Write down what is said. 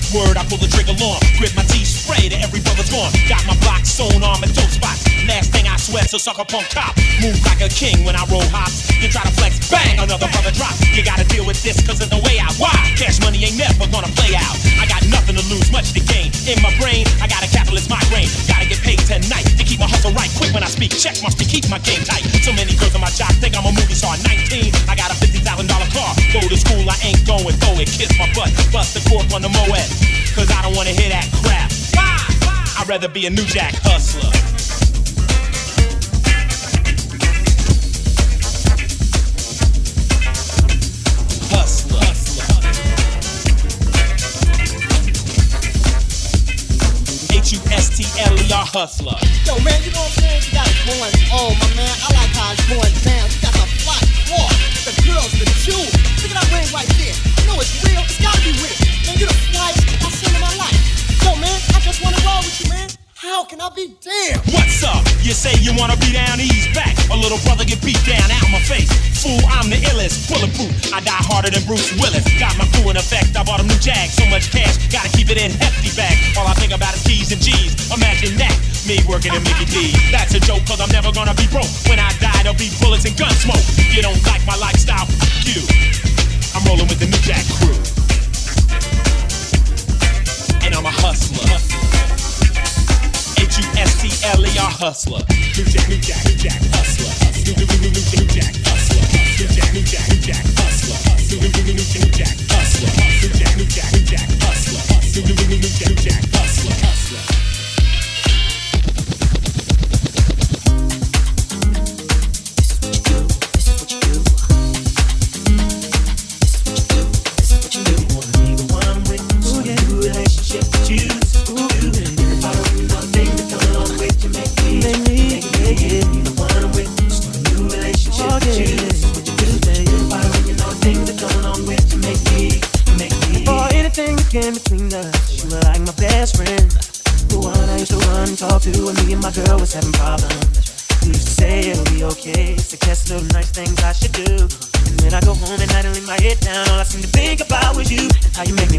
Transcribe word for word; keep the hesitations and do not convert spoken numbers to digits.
Word, I pull the trigger long. Grip my teeth, spray to every brother's gone. Got my block sewn on with dope spots. Last thing I sweat, so suck a punk cop. Move like a king when I roll hops. You try to flex, bang, another brother drop. You gotta deal with this, cause there's no way out. Why? Cash money ain't never gonna play out. I got nothing to lose, much to gain. In my brain, I got a capitalist migraine. Gotta get paid tonight to keep my hustle right. Quick when I speak, check must be keep my game tight. So many girls on my job think I'm a movie star. nineteen, I got a fifty thousand dollar car. Go to school, I ain't going, throw it, kiss my butt. Bust the cork on the Moet, cause I don't wanna hear that crap. I'd rather be a New Jack hustler. Hustler. H U S T L E R hustler. Yo, man, you know what I'm saying? You got it going on, my man. I like how it's going down. You got the fly walk, the girls, the jewels. Look at that ring right there. I know it's real. It's gotta be real. Man, you the flyest I seen in my life. Yo, man, I just wanna roll with you, man. How can I be damn? What's up? You say you wanna be down, ease back. A little brother get beat down out my face. Fool, I'm the illest, bulletproof. I die harder than Bruce Willis. Got my crew in effect, I bought a new Jag. So much cash, gotta keep it in hefty bag. All I think about is T's and G's. Imagine that, me working in Mickey D. That's a joke, cause I'm never gonna be broke. When I die, there'll be bullets and gun smoke. You don't like my lifestyle, f*** you. I'm rolling with the New Jack crew. And I'm a hustler. H U S T L E R hustler. New Jack, New Jack, New Jack hustler. New New New New New Jack hustler. New Jack, New Jack, New Jack hustler. New New New New New Jack hustler. New Jack, New Jack, New Jack hustler. New New New New Jack, New Jack hustler. Hustler. In between us, you were like my best friend, the one I used to run and talk to when me and my girl was having problems. You used to say it'll be okay, suggest little nice things I should do. And when I go home at night and lay my head down, all I seem to think about was you and how you make me